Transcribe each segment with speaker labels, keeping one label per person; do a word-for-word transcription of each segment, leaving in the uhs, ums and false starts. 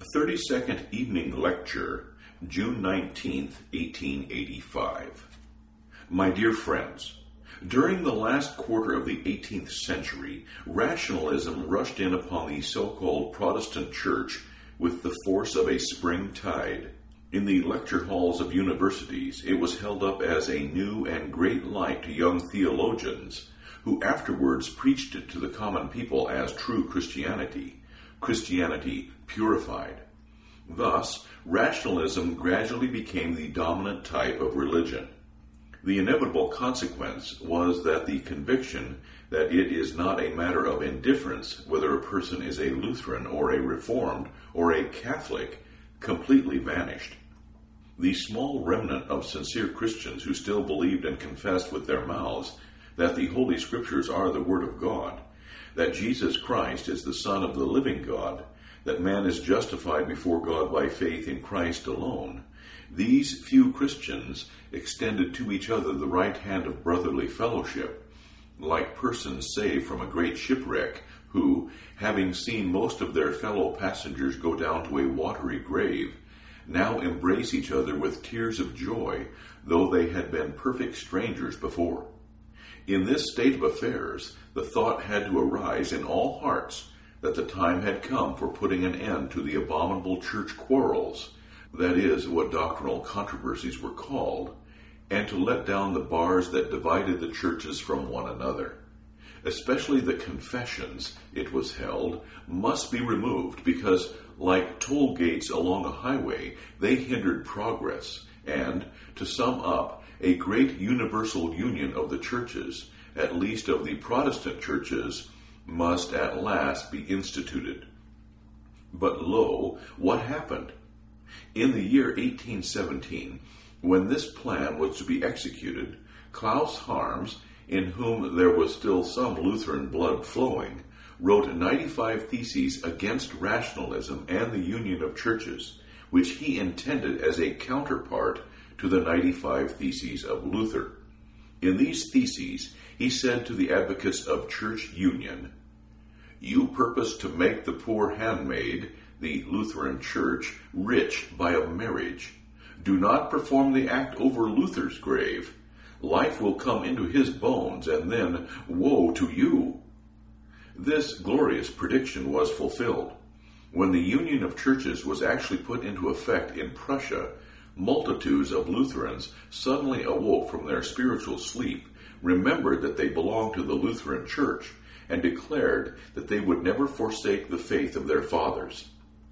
Speaker 1: thirty-second Evening Lecture, June nineteenth, eighteen eighty-five. My dear friends, during the last quarter of the eighteenth century, rationalism rushed in upon the so-called Protestant Church with the force of a spring tide. In the lecture halls of universities, it was held up as a new and great light to young theologians, who afterwards preached it to the common people as true Christianity, Christianity purified. Thus, rationalism gradually became the dominant type of religion. The inevitable consequence was that the conviction that it is not a matter of indifference whether a person is a Lutheran or a Reformed or a Catholic completely vanished. The small remnant of sincere Christians who still believed and confessed with their mouths that the Holy Scriptures are the Word of God, that Jesus Christ is the Son of the living God, that man is justified before God by faith in Christ alone, these few Christians extended to each other the right hand of brotherly fellowship, like persons saved from a great shipwreck who, having seen most of their fellow passengers go down to a watery grave, now embrace each other with tears of joy, though they had been perfect strangers before. In this state of affairs, the thought had to arise in all hearts that the time had come for putting an end to the abominable church quarrels, that is, what doctrinal controversies were called, and to let down the bars that divided the churches from one another. Especially the confessions, it was held, must be removed because, like toll gates along a highway, they hindered progress, and, to sum up, a great universal union of the churches, at least of the Protestant churches, must at last be instituted. But lo, what happened? In the year eighteen seventeen, when this plan was to be executed, Klaus Harms, in whom there was still some Lutheran blood flowing, wrote ninety-five theses against rationalism and the union of churches, which he intended as a counterpart to the ninety-five Theses of Luther. In these theses, he said to the advocates of church union, "You purpose to make the poor handmaid, the Lutheran Church, rich by a marriage. Do not perform the act over Luther's grave. Life will come into his bones, and then woe to you." This glorious prediction was fulfilled. When the union of churches was actually put into effect in Prussia, multitudes of Lutherans suddenly awoke from their spiritual sleep, remembered that they belonged to the Lutheran Church, and declared that they would never forsake the faith of their fathers.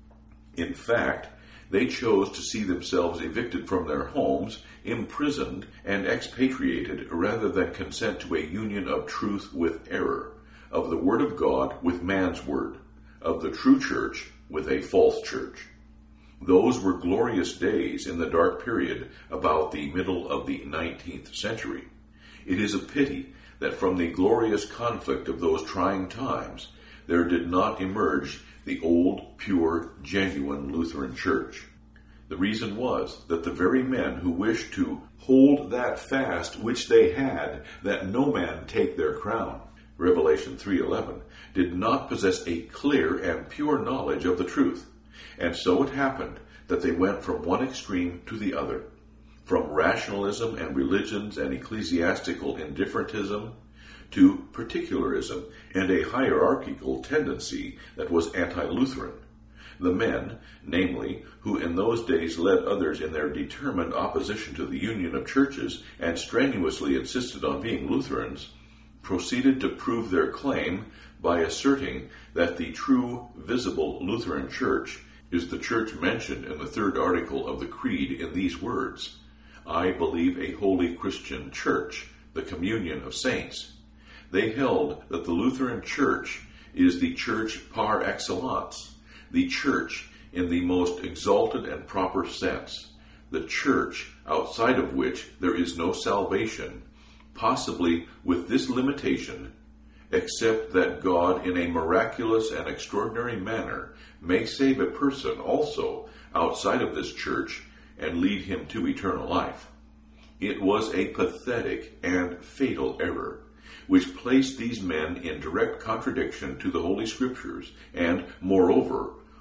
Speaker 1: In fact, they chose to see themselves evicted from their homes, imprisoned, and expatriated rather than consent to a union of truth with error, of the Word of God with man's word, of the true church with a false church. Those were glorious days in the dark period about the middle of the nineteenth century. It is a pity that from the glorious conflict of those trying times, there did not emerge the old, pure, genuine Lutheran Church. The reason was that the very men who wished to hold that fast which they had, that no man take their crown, Revelation three eleven, did not possess a clear and pure knowledge of the truth. And so it happened that they went from one extreme to the other, from rationalism and religions and ecclesiastical indifferentism to particularism and a hierarchical tendency that was anti-Lutheran. The men, namely, who in those days led others in their determined opposition to the union of churches and strenuously insisted on being Lutherans, proceeded to prove their claim by asserting that the true, visible Lutheran Church is the church mentioned in the third article of the Creed in these words, "I believe a holy Christian church, the communion of saints." They held that the Lutheran Church is the church par excellence, the church in the most exalted and proper sense, the church outside of which there is no salvation, possibly with this limitation, except that God in a miraculous and extraordinary manner may save a person also outside of this church and lead him to eternal life. It was a pathetic and fatal error, which placed these men in direct contradiction to the Holy Scriptures, and, moreover,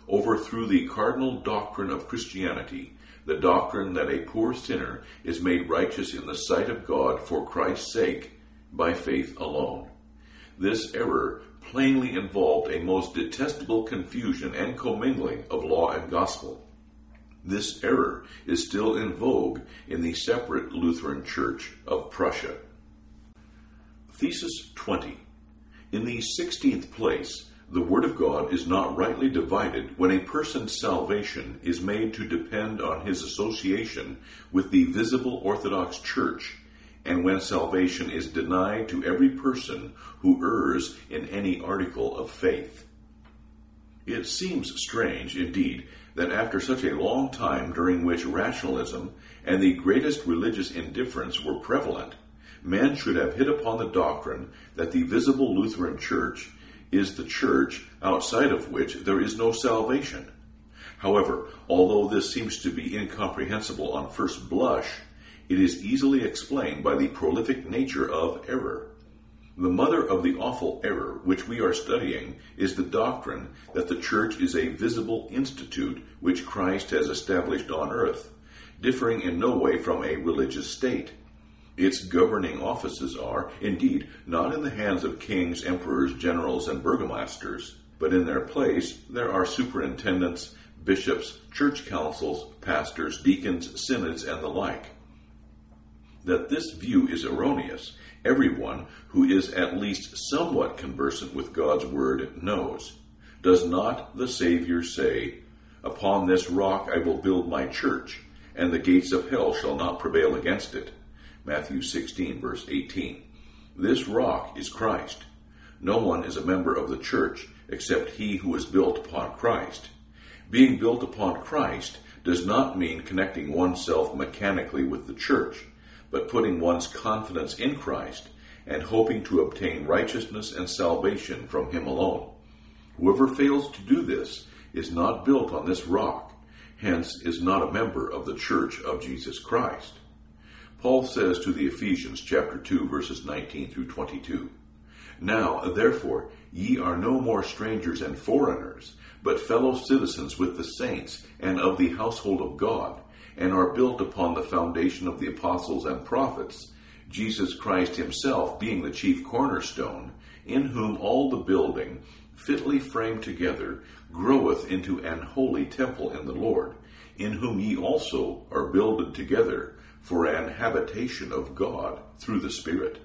Speaker 1: overthrew the cardinal doctrine of Christianity, the doctrine that a poor sinner is made righteous in the sight of God for Christ's sake by faith alone. This error plainly involved a most detestable confusion and commingling of law and gospel. This error is still in vogue in the separate Lutheran Church of Prussia. Thesis twenty. In the sixteenth place, the Word of God is not rightly divided when a person's salvation is made to depend on his association with the visible Orthodox Church, and when salvation is denied to every person who errs in any article of faith. It seems strange, indeed, that after such a long time during which rationalism and the greatest religious indifference were prevalent, men should have hit upon the doctrine that the visible Lutheran Church is the church outside of which there is no salvation. However, although this seems to be incomprehensible on first blush, it is easily explained by the prolific nature of error. The mother of the awful error which we are studying is the doctrine that the church is a visible institute which Christ has established on earth, differing in no way from a religious state. Its governing offices are, indeed, not in the hands of kings, emperors, generals, and burgomasters, but in their place there are superintendents, bishops, church councils, pastors, deacons, synods, and the like. That this view is erroneous, everyone who is at least somewhat conversant with God's Word knows. Does not the Savior say, "Upon this rock I will build my church, and the gates of hell shall not prevail against it"? Matthew sixteen, verse eighteen. This rock is Christ. No one is a member of the church except he who is built upon Christ. Being built upon Christ does not mean connecting oneself mechanically with the church, but putting one's confidence in Christ and hoping to obtain righteousness and salvation from Him alone. Whoever fails to do this is not built on this rock, hence is not a member of the church of Jesus Christ. Paul says to the Ephesians chapter two, verses nineteen through twenty-two, "Now, therefore, ye are no more strangers and foreigners, but fellow citizens with the saints and of the household of God, and are built upon the foundation of the apostles and prophets, Jesus Christ Himself being the chief cornerstone, in whom all the building, fitly framed together, groweth into an holy temple in the Lord, in whom ye also are builded together for an habitation of God through the Spirit."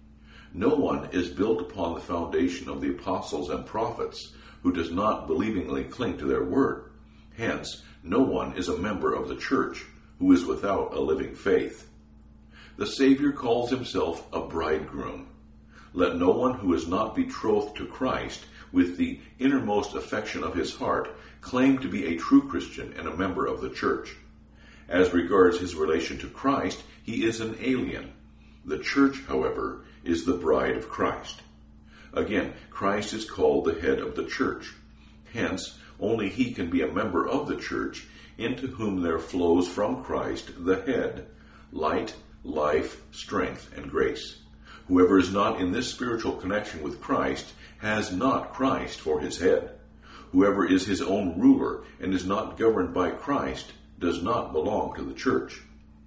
Speaker 1: No one is built upon the foundation of the apostles and prophets who does not believingly cling to their word. Hence, no one is a member of the church who is without a living faith. The Savior calls Himself a bridegroom. Let no one who is not betrothed to Christ with the innermost affection of his heart claim to be a true Christian and a member of the church. As regards his relation to Christ, he is an alien. The church, however, is the bride of Christ. Again, Christ is called the head of the church. Hence, only He can be a member of the church, into whom there flows from Christ, the head, light, life, strength, and grace. Whoever is not in this spiritual connection with Christ has not Christ for his head. Whoever is his own ruler and is not governed by Christ does not belong to the church.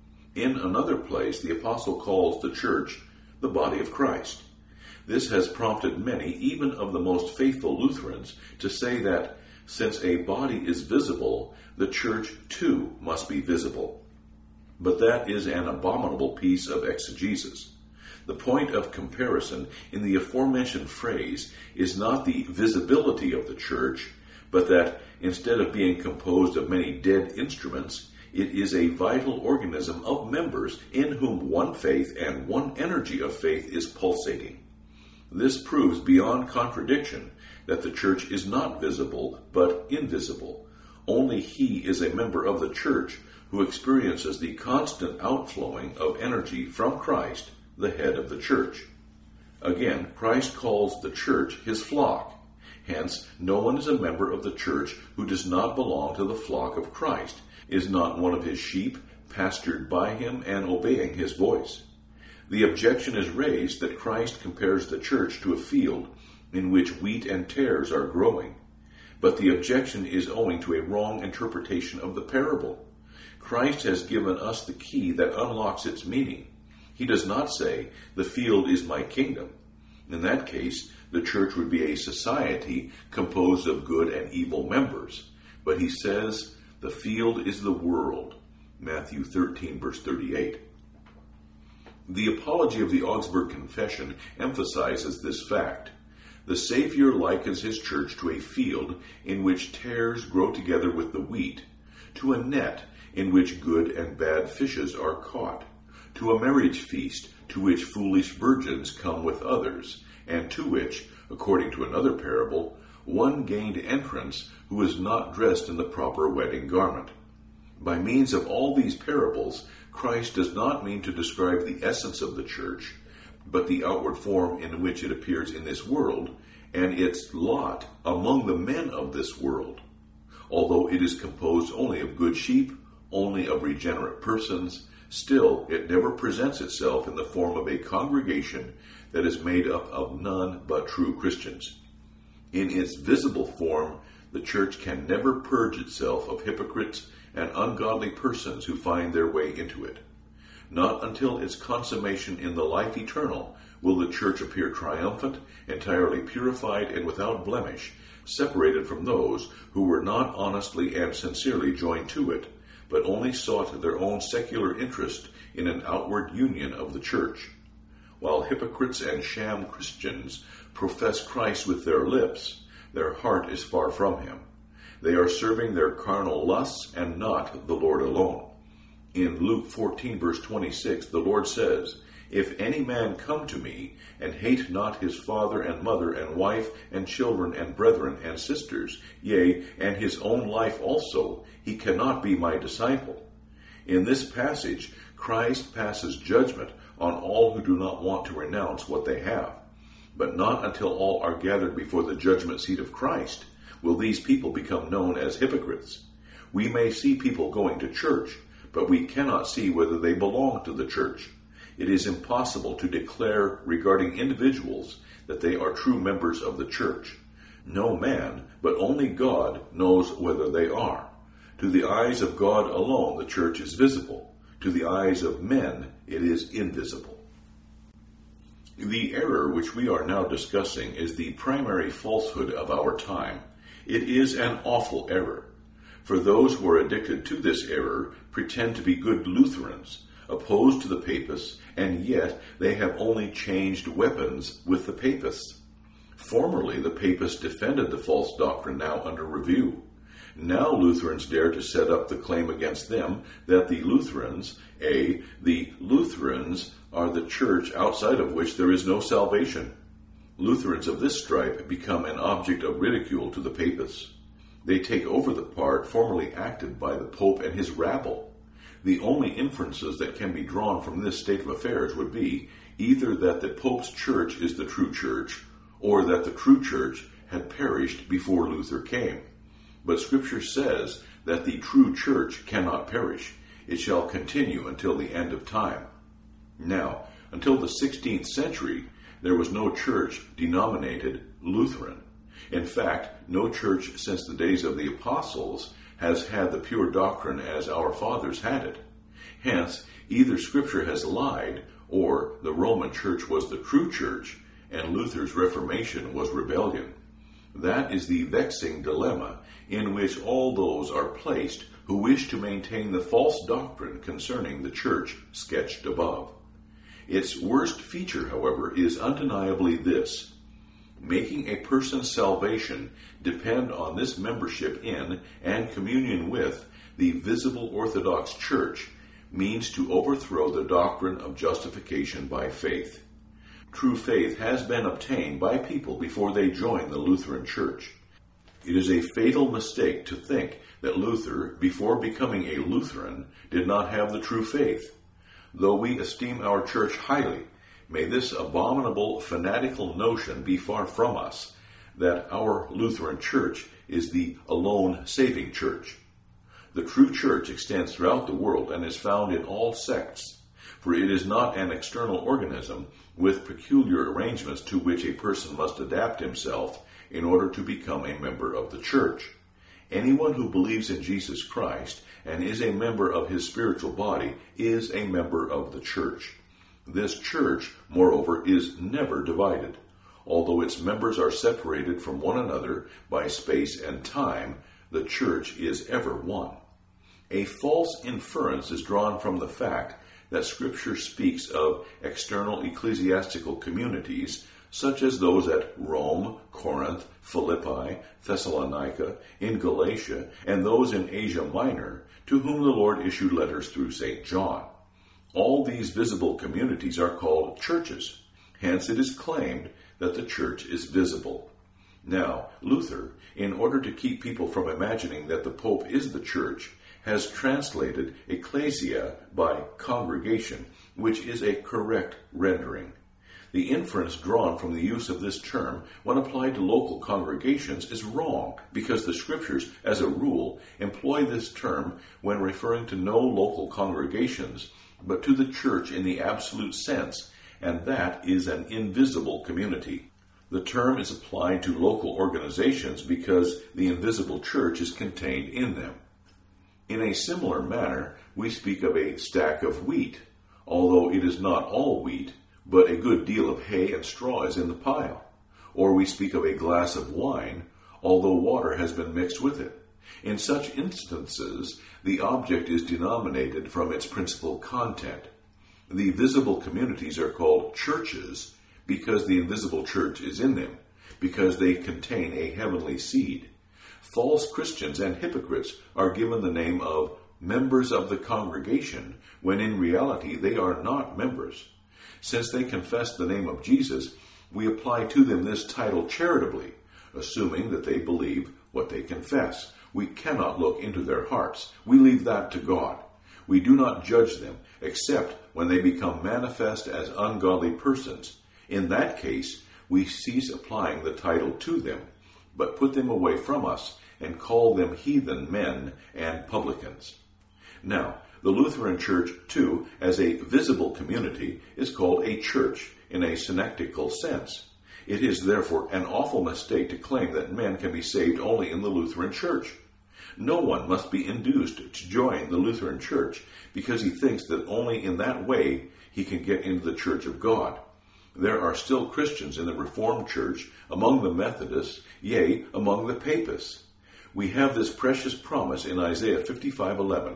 Speaker 1: In another place, the apostle calls the church the body of Christ. This has prompted many, even of the most faithful Lutherans, to say that since a body is visible, the church too must be visible. But that is an abominable piece of exegesis. The point of comparison in the aforementioned phrase is not the visibility of the church, but that instead of being composed of many dead instruments, it is a vital organism of members in whom one faith and one energy of faith is pulsating. This proves beyond contradiction that the church is not visible, but invisible. Only he is a member of the church who experiences the constant outflowing of energy from Christ, the head of the church. Again, Christ calls the church his flock. Hence, no one is a member of the church who does not belong to the flock of Christ, is not one of his sheep, pastured by him and obeying his voice. The objection is raised that Christ compares the church to a field in which wheat and tares are growing. but the objection is owing to a wrong interpretation of the parable. Christ has given us the key that unlocks its meaning. He does not say, "The field is my kingdom." In that case, the church would be a society composed of good and evil members. But he says, "The field is the world." Matthew thirteen, verse thirty-eight. The Apology of the Augsburg Confession emphasizes this fact. The Savior likens his church to a field in which tares grow together with the wheat, to a net in which good and bad fishes are caught, to a marriage feast to which foolish virgins come with others, and to which, according to another parable, one gained entrance who is not dressed in the proper wedding garment. By means of all these parables, Christ does not mean to describe the essence of the church, but the outward form in which it appears in this world, and its lot among the men of this world. Although it is composed only of good sheep, only of regenerate persons, still it never presents itself in the form of a congregation that is made up of none but true Christians. In its visible form, the church can never purge itself of hypocrites and ungodly persons who find their way into it. Not until its consummation in the life eternal will the church appear triumphant, entirely purified and without blemish, separated from those who were not honestly and sincerely joined to it, but only sought their own secular interest in an outward union of the church. While hypocrites and sham Christians profess Christ with their lips, their heart is far from him. They are serving their carnal lusts and not the Lord alone. In Luke fourteen, verse twenty-six, the Lord says, "If any man come to me, and hate not his father and mother and wife and children and brethren and sisters, yea, and his own life also, he cannot be my disciple." In this passage, Christ passes judgment on all who do not want to renounce what they have. But not until all are gathered before the judgment seat of Christ will these people become known as hypocrites. We may see people going to church, but we cannot see whether they belong to the church. It is impossible to declare regarding individuals that they are true members of the church. No man, but only God, knows whether they are. To the eyes of God alone the church is visible. To the eyes of men it is invisible. The error which we are now discussing is the primary falsehood of our time. It is an awful error. For those who are addicted to this error pretend to be good Lutherans, opposed to the papists, and yet they have only changed weapons with the papists. Formerly the papists defended the false doctrine now under review. Now Lutherans dare to set up the claim against them that the Lutherans, A, the Lutherans are the church outside of which there is no salvation. Lutherans of this stripe become an object of ridicule to the papists. They take over the part formerly acted by the Pope and his rabble. The only inferences that can be drawn from this state of affairs would be either that the Pope's church is the true church, or that the true church had perished before Luther came. But Scripture says that the true church cannot perish. It shall continue until the end of time. Now, until the sixteenth century, there was no church denominated Lutheran. In fact, no church since the days of the apostles has had the pure doctrine as our fathers had it. Hence, either Scripture has lied, or the Roman Church was the true church, and Luther's Reformation was rebellion. That is the vexing dilemma in which all those are placed who wish to maintain the false doctrine concerning the church sketched above. Its worst feature, however, is undeniably this: making a person's salvation depend on this membership in and communion with the visible Orthodox Church means to overthrow the doctrine of justification by faith. True faith has been obtained by people before they join the Lutheran Church. It is a fatal mistake to think that Luther, before becoming a Lutheran, did not have the true faith. Though we esteem our church highly, may this abominable fanatical notion be far from us, that our Lutheran Church is the alone saving church. The true church extends throughout the world and is found in all sects, for it is not an external organism with peculiar arrangements to which a person must adapt himself in order to become a member of the church. Anyone who believes in Jesus Christ and is a member of his spiritual body is a member of the church. This church, moreover, is never divided. Although its members are separated from one another by space and time, the church is ever one. A false inference is drawn from the fact that Scripture speaks of external ecclesiastical communities, such as those at Rome, Corinth, Philippi, Thessalonica, in Galatia, and those in Asia Minor, to whom the Lord issued letters through Saint John. All these visible communities are called churches. Hence it is claimed that the church is visible. Now, Luther, in order to keep people from imagining that the Pope is the church, has translated ecclesia by congregation, which is a correct rendering. The inference drawn from the use of this term when applied to local congregations is wrong, because the Scriptures, as a rule, employ this term when referring to no local congregations, but to the church in the absolute sense, and that is an invisible community. The term is applied to local organizations because the invisible church is contained in them. In a similar manner, we speak of a stack of wheat, although it is not all wheat, but a good deal of hay and straw is in the pile. Or we speak of a glass of wine, although water has been mixed with it. In such instances, the object is denominated from its principal content. The visible communities are called churches because the invisible church is in them, because they contain a heavenly seed. False Christians and hypocrites are given the name of members of the congregation, when in reality they are not members. Since they confess the name of Jesus, we apply to them this title charitably, assuming that they believe what they confess. We cannot look into their hearts. We leave that to God. We do not judge them, except when they become manifest as ungodly persons. In that case, we cease applying the title to them, but put them away from us and call them heathen men and publicans. Now, the Lutheran Church, too, as a visible community, is called a church in a synectical sense. It is therefore an awful mistake to claim that men can be saved only in the Lutheran Church. No one must be induced to join the Lutheran Church because he thinks that only in that way he can get into the Church of God. There are still Christians in the Reformed Church, among the Methodists, yea, among the Papists. We have this precious promise in Isaiah fifty-five eleven.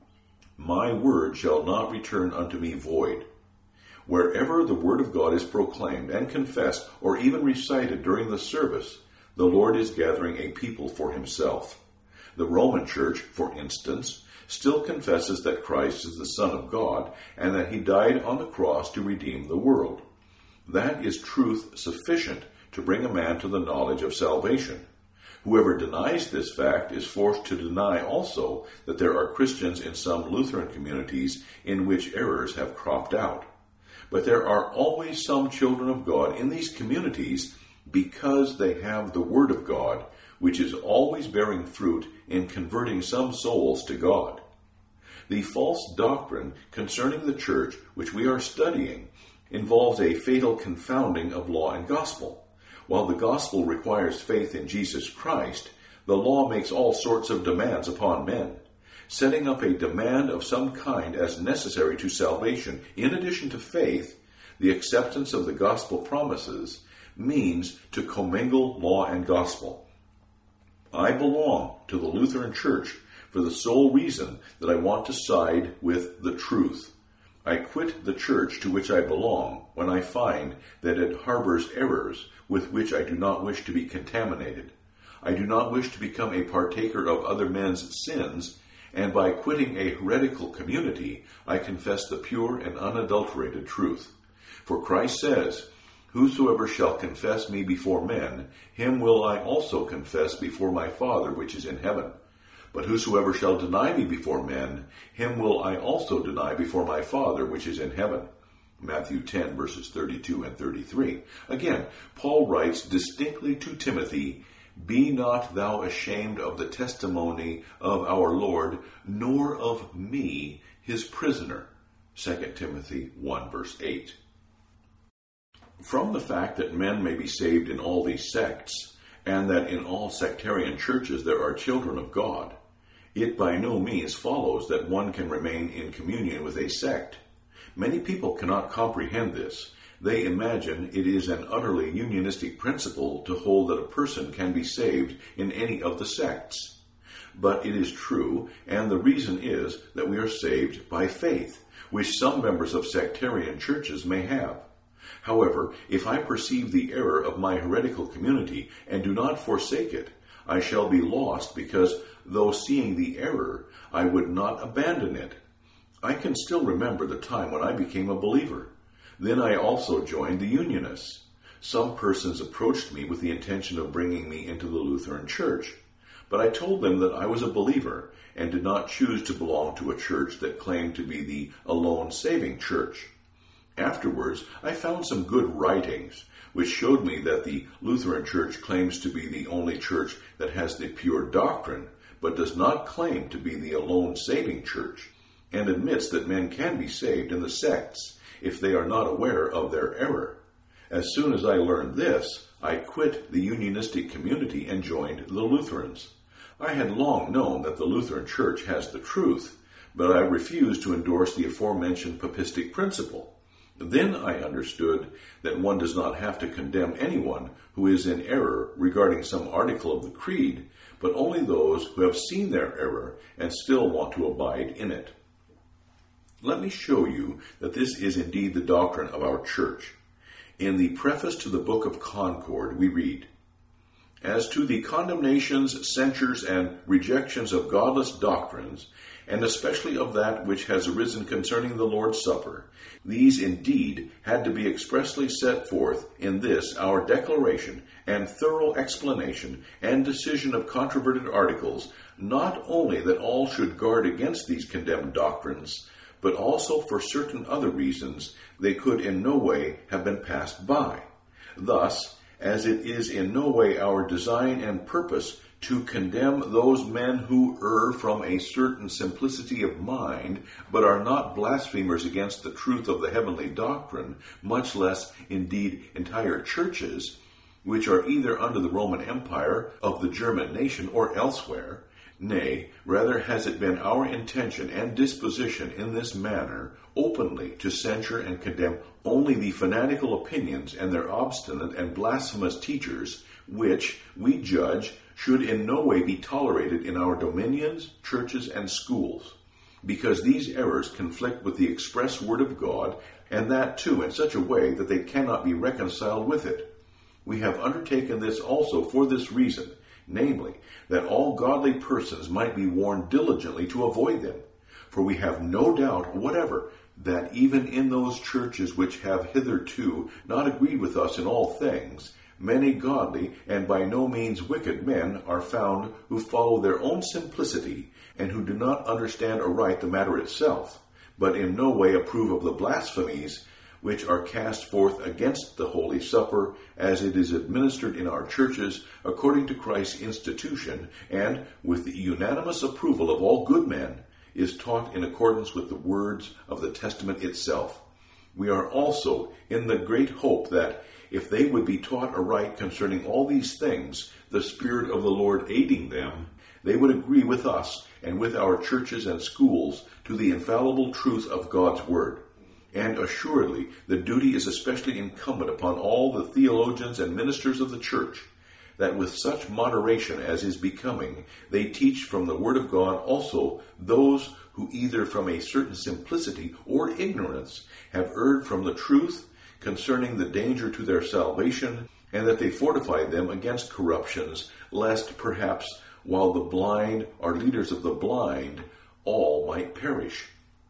Speaker 1: My word shall not return unto me void. Wherever the word of God is proclaimed and confessed or even recited during the service, the Lord is gathering a people for himself. The Roman Church, for instance, still confesses that Christ is the Son of God and that he died on the cross to redeem the world. That is truth sufficient to bring a man to the knowledge of salvation. Whoever denies this fact is forced to deny also that there are Christians in some Lutheran communities in which errors have cropped out. But there are always some children of God in these communities because they have the Word of God, which is always bearing fruit in converting some souls to God. The false doctrine concerning the church which we are studying involves a fatal confounding of law and gospel. While the gospel requires faith in Jesus Christ, the law makes all sorts of demands upon men. Setting up a demand of some kind as necessary to salvation, in addition to faith, the acceptance of the gospel promises, means to commingle law and gospel. I belong to the Lutheran Church for the sole reason that I want to side with the truth. I quit the church to which I belong when I find that it harbors errors with which I do not wish to be contaminated. I do not wish to become a partaker of other men's sins, and by quitting a heretical community, I confess the pure and unadulterated truth. For Christ says, Whosoever shall confess me before men, him will I also confess before my Father which is in heaven. But whosoever shall deny me before men, him will I also deny before my Father which is in heaven. Matthew ten, verses thirty-two and thirty-three. Again, Paul writes distinctly to Timothy, Be not thou ashamed of the testimony of our Lord, nor of me, his prisoner. Second Timothy one, verse eight. From the fact that men may be saved in all these sects, and that in all sectarian churches there are children of God, it by no means follows that one can remain in communion with a sect. Many people cannot comprehend this. They imagine it is an utterly unionistic principle to hold that a person can be saved in any of the sects. But it is true, and the reason is that we are saved by faith, which some members of sectarian churches may have. However, if I perceive the error of my heretical community and do not forsake it, I shall be lost because, though seeing the error, I would not abandon it. I can still remember the time when I became a believer. Then I also joined the Unionists. Some persons approached me with the intention of bringing me into the Lutheran Church, but I told them that I was a believer and did not choose to belong to a church that claimed to be the alone saving church. Afterwards, I found some good writings, which showed me that the Lutheran Church claims to be the only church that has the pure doctrine, but does not claim to be the alone saving church, and admits that men can be saved in the sects if they are not aware of their error. As soon as I learned this, I quit the unionistic community and joined the Lutherans. I had long known that the Lutheran Church has the truth, but I refused to endorse the aforementioned papistic principle. Then I understood that one does not have to condemn anyone who is in error regarding some article of the creed, but only those who have seen their error and still want to abide in it. Let me show you that this is indeed the doctrine of our church. In the preface to the Book of Concord, we read, "As to the condemnations, censures, and rejections of godless doctrines, and especially of that which has arisen concerning the Lord's Supper, these indeed had to be expressly set forth in this our declaration and thorough explanation and decision of controverted articles, not only that all should guard against these condemned doctrines, but also for certain other reasons they could in no way have been passed by. Thus, as it is in no way our design and purpose to condemn those men who err from a certain simplicity of mind, but are not blasphemers against the truth of the heavenly doctrine, much less, indeed, entire churches, which are either under the Roman Empire of the German nation or elsewhere, nay, rather has it been our intention and disposition in this manner openly to censure and condemn only the fanatical opinions and their obstinate and blasphemous teachers, which, we judge, should in no way be tolerated in our dominions, churches, and schools, because these errors conflict with the express word of God, and that too in such a way that they cannot be reconciled with it. We have undertaken this also for this reason, namely, that all godly persons might be warned diligently to avoid them. For we have no doubt whatever that even in those churches which have hitherto not agreed with us in all things, many godly and by no means wicked men are found who follow their own simplicity and who do not understand aright the matter itself, but in no way approve of the blasphemies which are cast forth against the Holy Supper as it is administered in our churches according to Christ's institution and with the unanimous approval of all good men is taught in accordance with the words of the Testament itself. We are also in the great hope that if they would be taught aright concerning all these things, the Spirit of the Lord aiding them, they would agree with us and with our churches and schools to the infallible truth of God's Word. And assuredly, the duty is especially incumbent upon all the theologians and ministers of the Church, that with such moderation as is becoming, they teach from the Word of God also those who either from a certain simplicity or ignorance have erred from the truth concerning the danger to their salvation, and that they fortify them against corruptions, lest perhaps while the blind are leaders of the blind, all might perish.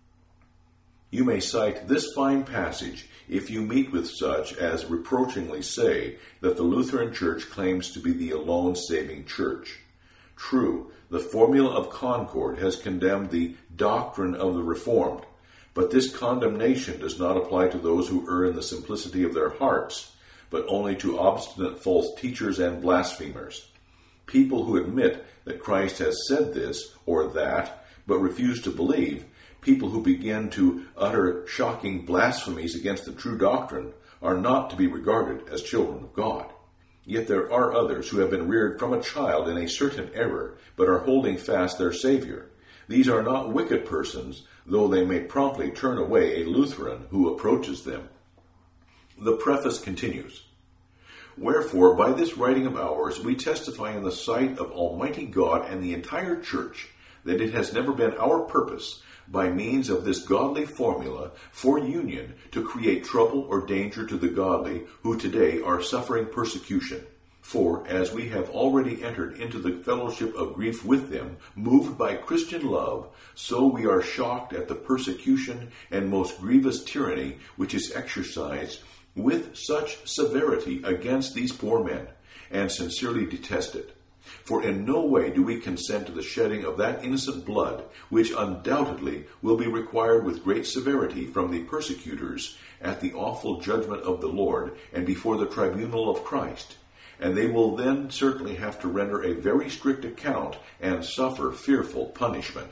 Speaker 1: You may cite this fine passage if you meet with such as reproachingly say that the Lutheran Church claims to be the alone saving church. True, the Formula of Concord has condemned the doctrine of the Reformed, but this condemnation does not apply to those who err in the simplicity of their hearts, but only to obstinate false teachers and blasphemers. People who admit that Christ has said this or that, but refuse to believe, people who begin to utter shocking blasphemies against the true doctrine, are not to be regarded as children of God. Yet there are others who have been reared from a child in a certain error, but are holding fast their Savior. These are not wicked persons, though they may promptly turn away a Lutheran who approaches them. The preface continues, Wherefore, by this writing of ours, we testify in the sight of Almighty God and the entire Church, that it has never been our purpose, by means of this godly formula for union, to create trouble or danger to the godly who today are suffering persecution. For, as we have already entered into the fellowship of grief with them, moved by Christian love, so we are shocked at the persecution and most grievous tyranny which is exercised with such severity against these poor men, and sincerely detest it. For in no way do we consent to the shedding of that innocent blood, which undoubtedly will be required with great severity from the persecutors at the awful judgment of the Lord and before the tribunal of Christ. And they will then certainly have to render a very strict account and suffer fearful punishment.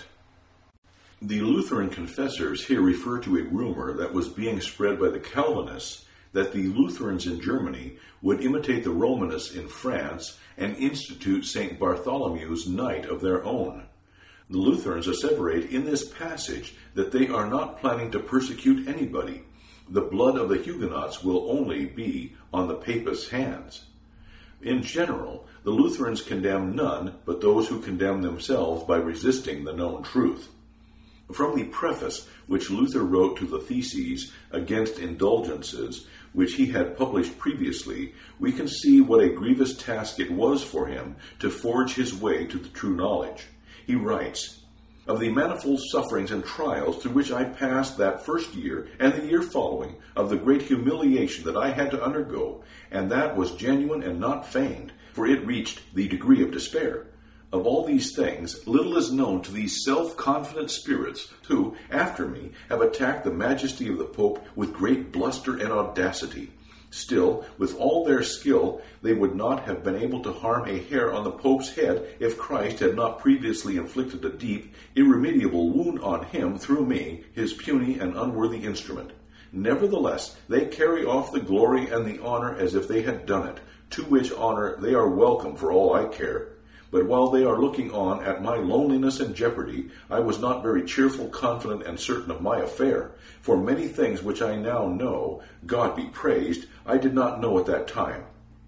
Speaker 1: The Lutheran confessors here refer to a rumor that was being spread by the Calvinists that the Lutherans in Germany would imitate the Romanists in France and institute Saint Bartholomew's Night of their own. The Lutherans asseverate in this passage that they are not planning to persecute anybody. The blood of the Huguenots will only be on the Papists' hands. In general, the Lutherans condemn none but those who condemn themselves by resisting the known truth. From the preface which Luther wrote to the Theses against indulgences, which he had published previously, we can see what a grievous task it was for him to forge his way to the true knowledge. He writes, Of the manifold sufferings and trials through which I passed that first year and the year following, of the great humiliation that I had to undergo, and that was genuine and not feigned, for it reached the degree of despair. Of all these things, little is known to these self-confident spirits who, after me, have attacked the majesty of the Pope with great bluster and audacity. Still, with all their skill, they would not have been able to harm a hair on the Pope's head if Christ had not previously inflicted a deep, irremediable wound on him through me, his puny and unworthy instrument. Nevertheless, they carry off the glory and the honor as if they had done it, to which honor they are welcome for all I care. But while they are looking on at my loneliness and jeopardy, I was not very cheerful, confident, and certain of my affair. For many things which I now know, God be praised, I did not know at that time.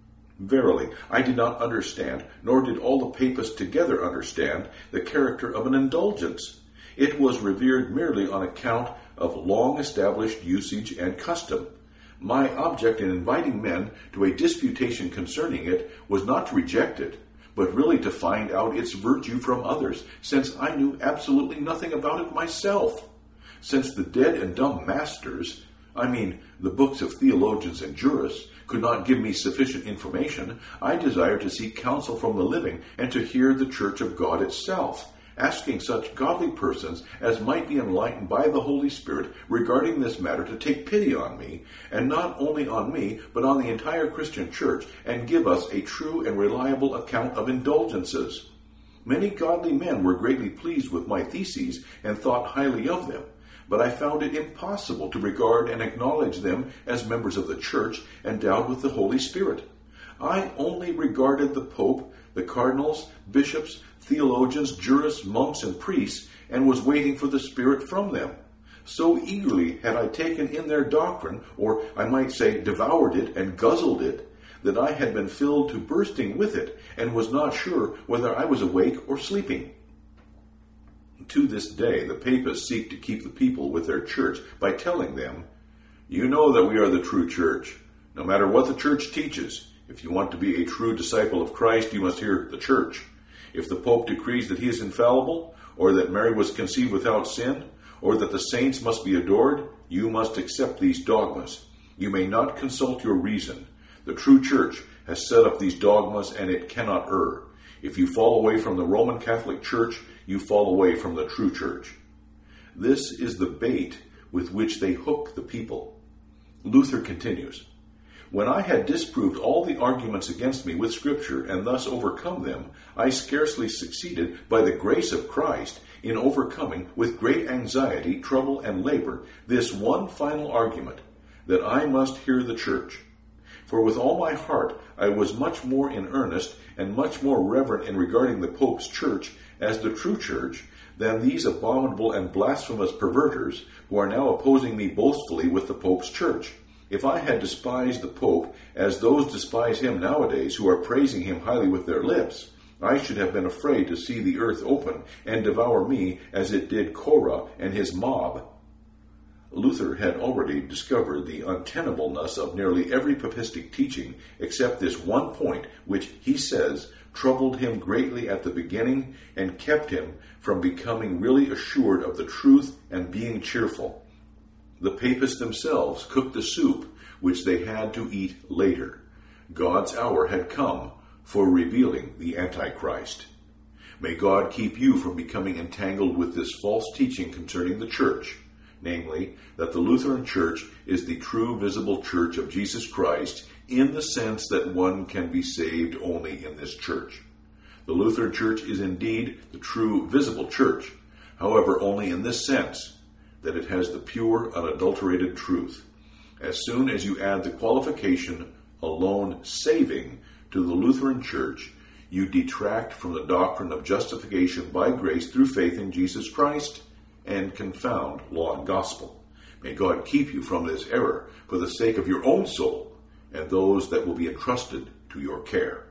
Speaker 1: Verily, I did not understand, nor did all the Papists together understand, the character of an indulgence. It was revered merely on account of long-established usage and custom. My object in inviting men to a disputation concerning it was not to reject it, but really to find out its virtue from others, since I knew absolutely nothing about it myself. Since the dead and dumb masters, I mean the books of theologians and jurists, could not give me sufficient information, I desired to seek counsel from the living and to hear the Church of God itself, asking such godly persons as might be enlightened by the Holy Spirit regarding this matter to take pity on me, and not only on me, but on the entire Christian Church, and give us a true and reliable account of indulgences. Many godly men were greatly pleased with my theses and thought highly of them, but I found it impossible to regard and acknowledge them as members of the Church endowed with the Holy Spirit. I only regarded the Pope, the cardinals, bishops, theologians, jurists, monks, and priests, and was waiting for the Spirit from them. So eagerly had I taken in their doctrine, or I might say devoured it and guzzled it, that I had been filled to bursting with it, and was not sure whether I was awake or sleeping. To this day, the Papists seek to keep the people with their church by telling them, You know that we are the true church. No matter what the church teaches, if you want to be a true disciple of Christ, you must hear the church. If the Pope decrees that he is infallible, or that Mary was conceived without sin, or that the saints must be adored, you must accept these dogmas. You may not consult your reason. The true church has set up these dogmas, and it cannot err. If you fall away from the Roman Catholic Church, you fall away from the true church. This is the bait with which they hook the people. Luther continues, When I had disproved all the arguments against me with Scripture and thus overcome them, I scarcely succeeded, by the grace of Christ, in overcoming with great anxiety, trouble, and labor this one final argument, that I must hear the church. For with all my heart I was much more in earnest and much more reverent in regarding the Pope's church as the true church than these abominable and blasphemous perverters who are now opposing me boastfully with the Pope's church. If I had despised the Pope as those despise him nowadays who are praising him highly with their lips, I should have been afraid to see the earth open and devour me as it did Korah and his mob. Luther had already discovered the untenableness of nearly every papistic teaching except this one point, which, he says, troubled him greatly at the beginning and kept him from becoming really assured of the truth and being cheerful. The papists themselves cooked the soup which they had to eat later. God's hour had come for revealing the Antichrist. May God keep you from becoming entangled with this false teaching concerning the church, namely, that the Lutheran Church is the true visible church of Jesus Christ in the sense that one can be saved only in this church. The Lutheran Church is indeed the true visible church, however, only in this sense, that it has the pure, unadulterated truth. As soon as you add the qualification alone saving to the Lutheran Church, you detract from the doctrine of justification by grace through faith in Jesus Christ and confound law and gospel. May God keep you from this error for the sake of your own soul and those that will be entrusted to your care.